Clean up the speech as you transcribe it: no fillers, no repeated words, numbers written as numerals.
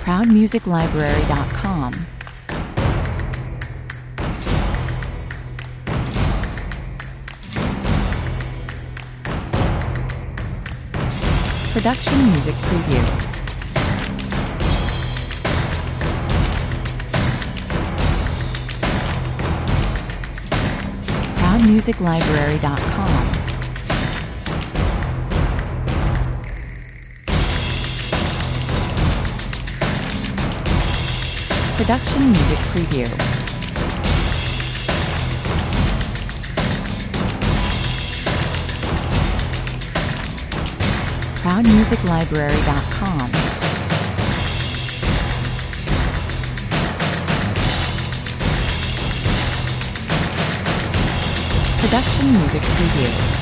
ProudMusicLibrary.com. Production Music Preview. ProudMusicLibrary.com. Production Music Preview. ProudMusicLibrary.com. Production Music Preview.